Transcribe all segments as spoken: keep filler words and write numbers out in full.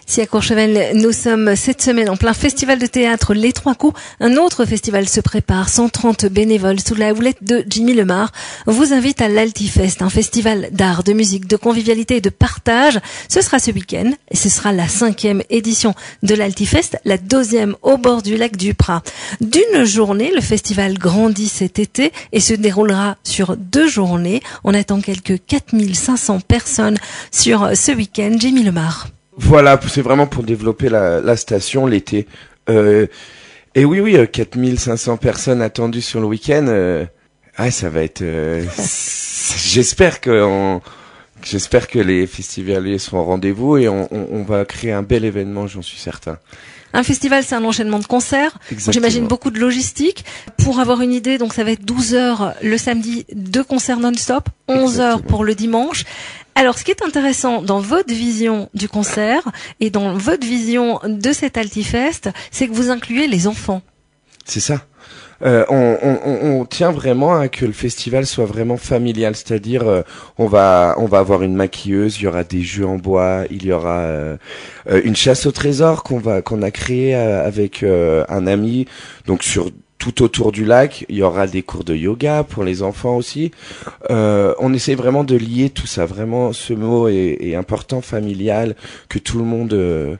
Si à Courchevel, nous sommes cette semaine en plein festival de théâtre Les Trois Coups, un autre festival se prépare. cent trente bénévoles sous la houlette de Jimmy Lemar vous invite à l'Altifest, un festival d'art, de musique, de convivialité et de partage. Ce sera ce week-end et ce sera la cinquième édition de l'Altifest, la deuxième au bord du lac du Prat. D'une journée, le festival grandit cet été et se déroulera sur deux journées. On attend quelques quatre mille cinq cents personnes sur ce week-end. Jimmy Lemar. Voilà, c'est vraiment pour développer la, la station l'été. Euh, et oui, oui, quatre mille cinq cents personnes attendues sur le week-end. Euh, ah, ça va être. Euh, j'espère que on, j'espère que les festivaliers seront au rendez-vous et on, on, on va créer un bel événement, j'en suis certain. Un festival, c'est un enchaînement de concerts. Exactement. J'imagine beaucoup de logistique. Pour avoir une idée, donc ça va être douze heures le samedi, deux concerts non-stop, onze heures pour le dimanche. Alors, ce qui est intéressant dans votre vision du concert et dans votre vision de cet Altifest, c'est que vous incluez les enfants. C'est ça. Euh, on, on, on tient vraiment à que le festival soit vraiment familial, c'est-à-dire euh, on va on va avoir une maquilleuse, il y aura des jeux en bois, il y aura euh, une chasse au trésor qu'on va qu'on a créé euh, avec euh, un ami, donc sur tout autour du lac, il y aura des cours de yoga pour les enfants aussi. Euh, on essaie vraiment de lier tout ça, vraiment ce mot est, est important, familial, que tout le monde euh,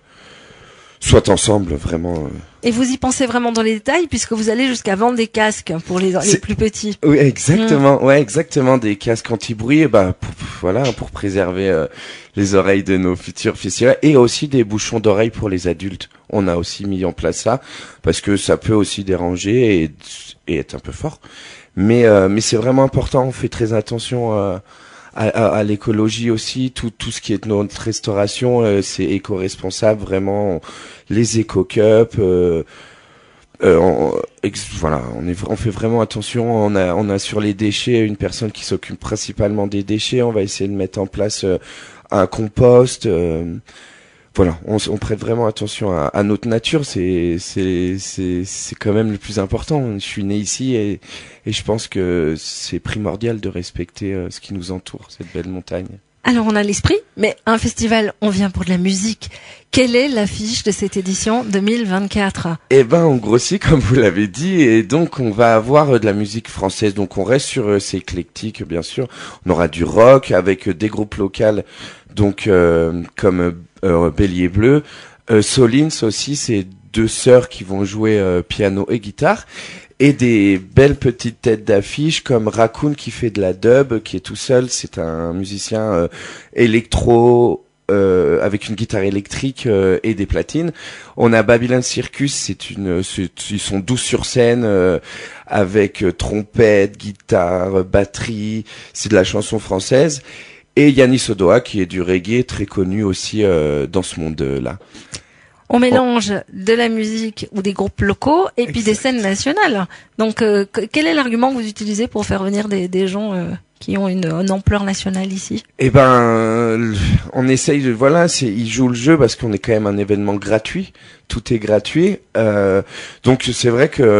soit ensemble, vraiment. Euh. Et vous y pensez vraiment dans les détails, puisque vous allez jusqu'à vendre des casques pour les, les plus petits. Oui, exactement. Mmh. Ouais, exactement, des casques anti-bruit, bah, pour, voilà, pour préserver euh, les oreilles de nos futurs festivals, et aussi des bouchons d'oreilles pour les adultes. On a aussi mis en place ça parce que ça peut aussi déranger et, et être un peu fort. Mais euh, mais c'est vraiment important. On fait très attention euh, à, à, à l'écologie aussi. Tout tout ce qui est de notre restauration, euh, c'est éco-responsable. Vraiment, les éco-cups. Euh, euh, on, ex, voilà, on est on fait vraiment attention. On a on a sur les déchets une personne qui s'occupe principalement des déchets. On va essayer de mettre en place euh, un compost. Euh, Voilà, on, on prête vraiment attention à, à notre nature, c'est c'est c'est c'est quand même le plus important. Je suis né ici et et je pense que c'est primordial de respecter euh, ce qui nous entoure, cette belle montagne. Alors on a l'esprit, mais un festival, on vient pour de la musique. Quelle est l'affiche de cette édition deux mille vingt-quatre ? Eh ben, on grossit comme vous l'avez dit, et donc on va avoir de la musique française. Donc on reste sur euh, c'est éclectique, bien sûr. On aura du rock avec euh, des groupes locaux, donc euh, comme euh, Bélier Bleu, euh, Solins aussi, c'est deux sœurs qui vont jouer euh, piano et guitare. Et des belles petites têtes d'affiche comme Raccoon qui fait de la dub, qui est tout seul. C'est un musicien euh, électro euh, avec une guitare électrique euh, et des platines. On a Babylon Circus, c'est une, c'est, ils sont douze sur scène euh, avec euh, trompette, guitare, batterie. C'est de la chanson française. Et Yannis Odoa qui est du reggae, très connu aussi euh, dans ce monde-là. On mélange de la musique ou des groupes locaux et puis exact. Des scènes nationales. Donc, euh, quel est l'argument que vous utilisez pour faire venir des, des gens euh, qui ont une, une ampleur nationale ici ? Eh ben, on essaye de, voilà, c'est, ils jouent le jeu parce qu'on est quand même un événement gratuit. Tout est gratuit. Euh, donc c'est vrai que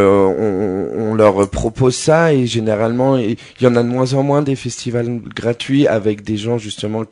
on, on leur propose ça et généralement, il y en a de moins en moins des festivals gratuits avec des gens justement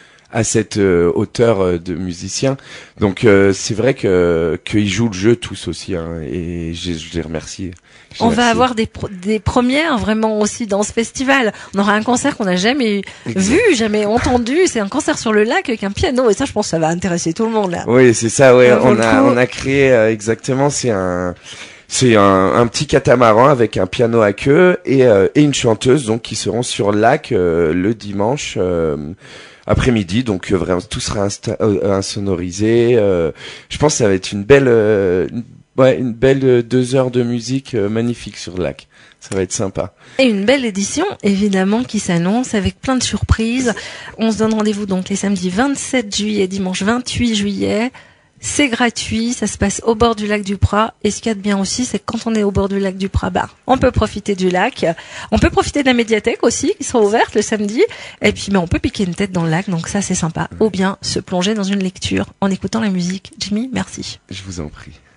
à cette euh, hauteur euh, de musiciens. Donc euh, c'est vrai que qu'ils jouent le jeu tous aussi, hein, et je, je les remercie. Je On les va remercie. avoir des pro- des premières vraiment aussi dans ce festival. On aura un concert qu'on n'a jamais exact. vu, jamais entendu. C'est un concert sur le lac avec un piano et ça, je pense, que ça va intéresser tout le monde là. Oui, c'est ça. Ouais, euh, on a on a créé euh, exactement. C'est un C'est un, un petit catamaran avec un piano à queue et, euh, et une chanteuse donc qui seront sur le lac euh, le dimanche euh, après-midi. Donc euh, vraiment tout sera insta- euh, insonorisé. Euh, je pense que ça va être une belle, euh, une, ouais, une belle deux heures de musique euh, magnifique sur le lac. Ça va être sympa. Et une belle édition, évidemment, qui s'annonce avec plein de surprises. On se donne rendez-vous donc les samedis vingt-sept juillet, dimanche vingt-huit juillet. C'est gratuit, ça se passe au bord du lac du Prat. Et ce qu'il y a de bien aussi, c'est que quand on est au bord du lac du Prat, bah, on peut profiter du lac. On peut profiter de la médiathèque aussi, qui sera ouverte le samedi. Et puis, mais on peut piquer une tête dans le lac, donc ça, c'est sympa. Ou bien se plonger dans une lecture en écoutant la musique. Jimmy, merci. Je vous en prie.